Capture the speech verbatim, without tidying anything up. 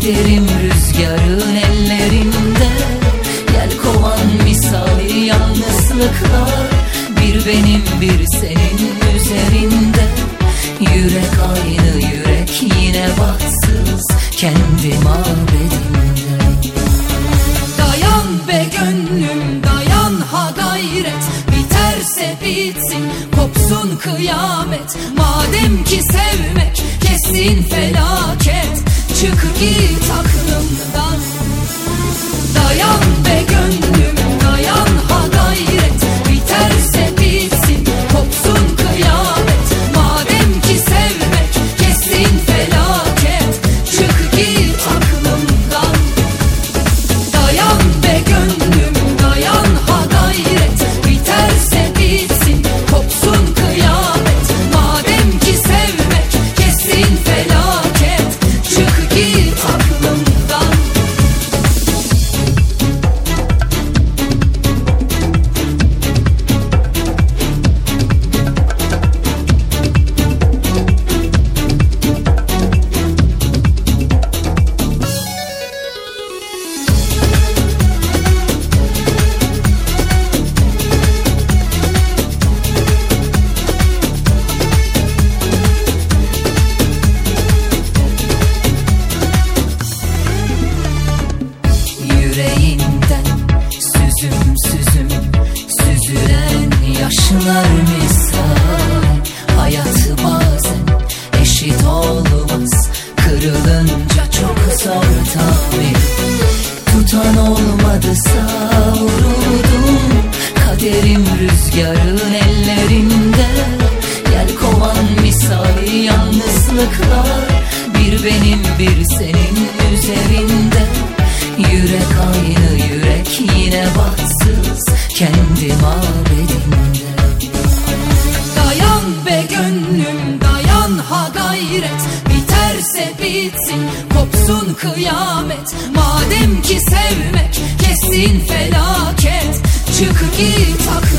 Kaderim rüzgarın ellerinde, yelkovan misali yalnızlıklar. Bir benim bir senin üzerinde, yürek aynı yürek yine bahtsız kendi mabedimde. Dayan be gönlüm dayan ha gayret, biterse bitsin kopsun kıyamet. Madem ki sevmek kesin felaket, çık git aklımdan. Dayan be gönlüm dayan ha gayret, biterse bitsin kopsun kıyamet. Madem ki sevmek kesin felaket, çık git aklımdan. Dayan be gönlüm dayan ha gayret, biterse bitsin kopsun kıyamet. Madem ki sevmek kesin felaket, çık git aklımdan. Yüreğinden süzüm süzüm süzülen yaşlar misal. Hayat bazen eşit olmaz, kırılınca çok zor tabi. Tutan olmadı savruldum, kaderim rüzgarın ellerinde, yelkovan misali yalnızlıklar. Bir benim bir senin üzerinde, yürek aynı yürek yine bahtsız kendi mabedimde. Dayan be gönlüm dayan ha gayret, biterse bitsin kopsun kıyamet. Madem ki sevmek kesin felaket, çık git aklımdan.